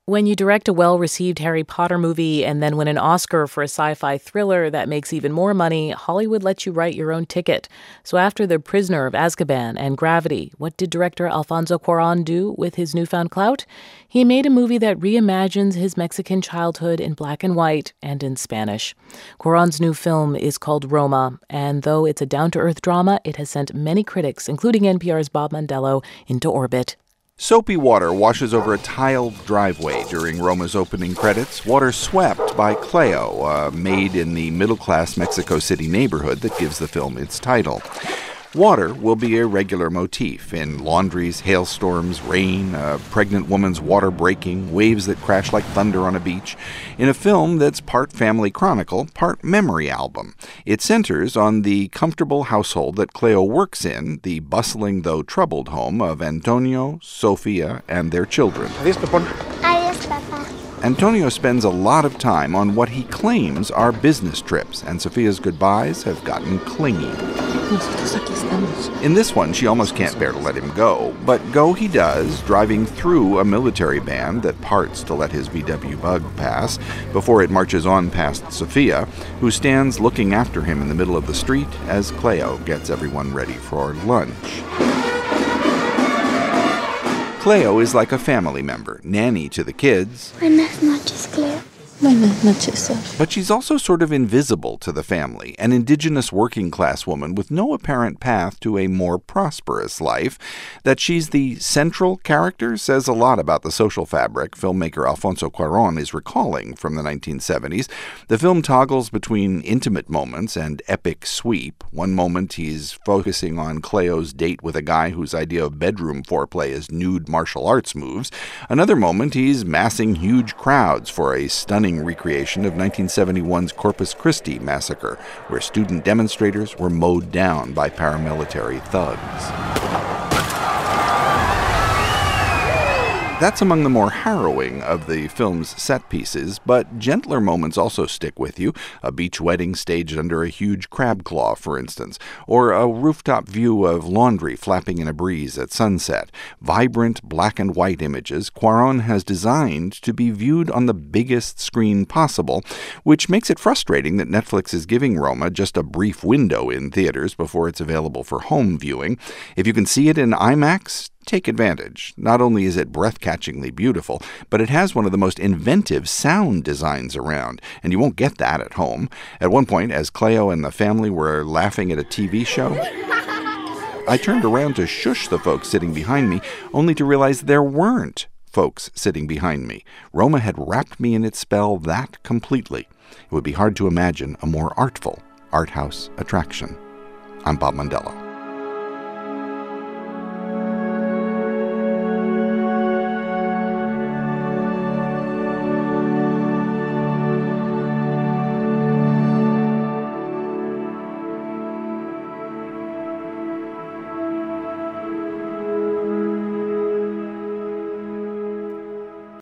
When you direct a well-received Harry Potter movie and then win an Oscar for a sci-fi thriller that makes even more money, Hollywood lets you write your own ticket. So after The Prisoner of Azkaban and Gravity, what did director Alfonso Cuarón do with his newfound clout? He made a movie that reimagines his Mexican childhood in black and white and in Spanish. Cuarón's new film is called Roma, and though it's a down-to-earth drama, it has sent many critics, including NPR's Bob Mondello, into orbit. Soapy water washes over a tiled driveway during Roma's opening credits, water swept by Cleo, a maid in the middle-class Mexico City neighborhood that gives the film its title. Water will be a regular motif in laundries, hailstorms, rain, a pregnant woman's water breaking, waves that crash like thunder on a beach, in a film that's part family chronicle, part memory album. It centers on the comfortable household that Cleo works in, the bustling though troubled home of Antonio, Sofia, and their children. Adiós, Pepón. Adiós, Papa. Antonio spends a lot of time on what he claims are business trips, and Sofia's goodbyes have gotten clingy. In this one, she almost can't bear to let him go, but go he does, driving through a military band that parts to let his VW Bug pass before it marches on past Sofia, who stands looking after him in the middle of the street as Cleo gets everyone ready for lunch. Cleo is like a family member, nanny to the kids. Buenas noches, Cleo. Buenas noches, But she's also sort of invisible to the family, an indigenous working-class woman with no apparent path to a more prosperous life. That she's the central character says a lot about the social fabric filmmaker Alfonso Cuarón is recalling from the 1970s. The film toggles between intimate moments and epic sweep. One moment he's focusing on Cleo's date with a guy whose idea of bedroom foreplay is nude martial arts moves. Another moment he's massing huge crowds for a stunning recreation of 1971's Corpus Christi massacre, where student demonstrators were mowed down by paramilitary thugs. That's among the more harrowing of the film's set pieces, but gentler moments also stick with you. A beach wedding staged under a huge crab claw, for instance, or a rooftop view of laundry flapping in a breeze at sunset. Vibrant black and white images Cuarón has designed to be viewed on the biggest screen possible, which makes it frustrating that Netflix is giving Roma just a brief window in theaters before it's available for home viewing. If you can see it in IMAX, take advantage. Not only is it breath-catchingly beautiful, but it has one of the most inventive sound designs around, and you won't get that at home. At one point, as Cleo and the family were laughing at a TV show, I turned around to shush the folks sitting behind me, only to realize there weren't folks sitting behind me. Roma had wrapped me in its spell that completely. It would be hard to imagine a more artful art house attraction. I'm Bob Mondello.